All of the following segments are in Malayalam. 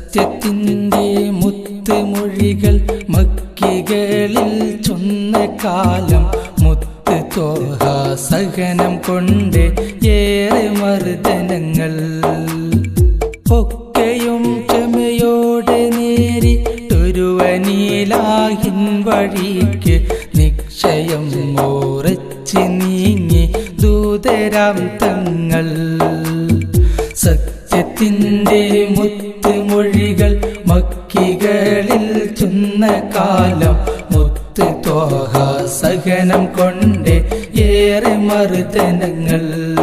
സത്യത്തിൻ്റെ മുത്തുമൊഴികൾ മക്കികളിൽ ചൊന്ന കാലം മുത്ത് തോഹ സഹനം കൊണ്ട് ഏറെ മർദ്ദനങ്ങൾ ഒക്കെയും ക്ഷമയോടെ നേരിട്ടൊരുവനീലാഹിൻ വഴിക്ക് നിശ്ചയം ഉറച്ച് നീങ്ങി ദൂതരാം തങ്ങൾ സത്യത്തിൻ്റെ മുത്തുമൊഴികൾ മക്കികളിൽ ചൊന്ന കാലം മുത്ത് ത്വാഹ സഹനം കൊണ്ട് ഏറെ മർദ്ദനങ്ങൾ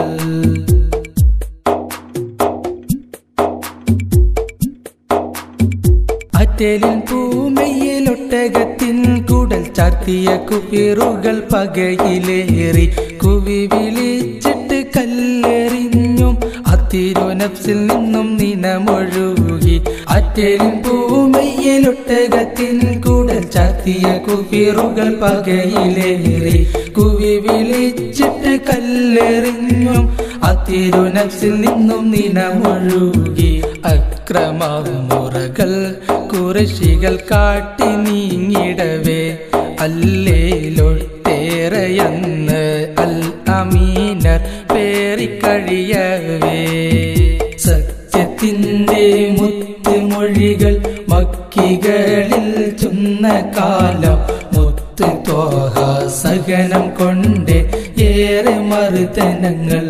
അറ്റലിൻ പൂമയിലൊട്ടകത്തിൻ കുടൽ ചാർത്തിയ കുപ്പിറുകൾ പകയിലേറി കുവി വിളിച്ചിട്ട് കല്ലെറിഞ്ഞും തിരുനഫ്സിൽ നിന്നും നിനമൊഴുകി അറ്റലിൻ പൂമയിലൊട്ടകത്തിൻ കൂടൽ ചാർത്തിയ കുഫിറുകൾ പകയിലേറി കുവി വിളിച്ചിട്ട് കല്ലെറിഞ്ഞും തിരുനഫ്സിൽ നിന്നും നിനമൊഴുകി അക്രമമുറകൾ കുറശികൾ കാട്ടി നീങ്ങിടവേ അല്ലേലൊട്ടേറെയെന്ന് അൽ അമീനർ പേറിക്കഴിയവേ സത്യത്തിൻ്റെ മുത്തുമൊഴികൾ മക്കികളിൽ ചൊന്ന കാലം മുത്ത് ത്വാഹ സഹനം കൊണ്ട് ഏറെ മർദ്ദനങ്ങൾ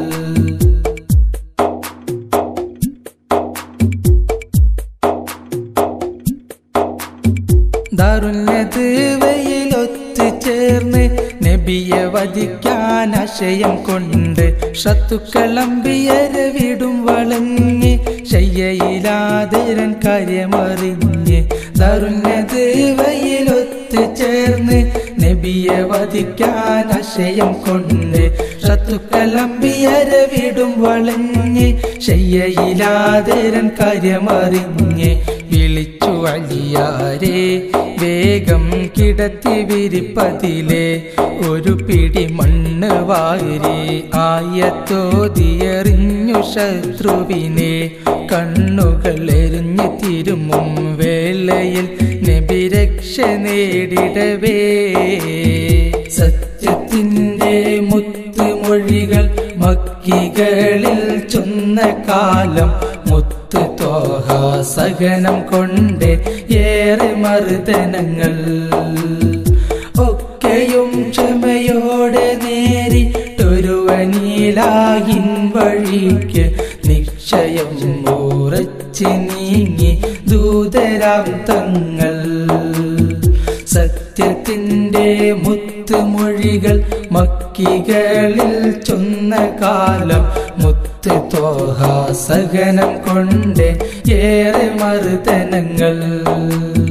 ദാറുന്നദ്വയിലൊത്തു ചേർന്ന് നബിയെ വധിക്കാൻ ആശയം കൊണ്ട് ശത്രുക്കളമ്പിയരെ വിടും വളഞ്ഞ് ശയ്യയിലാതിരൻ കാര്യമറിഞ്ഞ് ദാറുന്നദ്വയിലൊത്തു ചേർന്ന് നബിയെ വധിക്കാൻ ആശയം കൊണ്ട് ശത്രുക്കളമ്പിയരെ വിടും വളഞ്ഞ് ശയ്യയിലാതിരൻ കാര്യമറിഞ്ഞ് വിളിച്ചു അലിയാരെ വേഗം കിടത്തി വിരിപ്പതിലെ ഒരു പിടി മണ്ണ് വാരി ആയത്തോതിയെറിഞ്ഞു ശത്രുവിനെ കണ്ണുകൾ എറിഞ്ഞു തിരുമും വേളയിൽ നബി രക്ഷ നേടിടവേ സത്യത്തിൻ്റെ മുത്തുമൊഴികൾ മക്കികളിൽ ചൊന്ന കാലം മുത്ത് ത്വാഹ സഹനം കൊണ്ട് ഏറെ മർദ്ദനങ്ങൾ ഒക്കെയും ക്ഷമയോടെ നേരിട്ടൊരുവനീലാഹിൻ വഴിക്ക് നിശ്ചയം ഉറച്ച് നീങ്ങി ദൂതരാം തങ്ങൾ സത്യത്തിൻ്റെ മുത്തുമൊഴികൾ മക്കികളിൽ ചൊന്ന കാലം മുത്ത് ത്വാഹ സഹനം കൊണ്ട് ഏറെ മർദ്ദനങ്ങൾ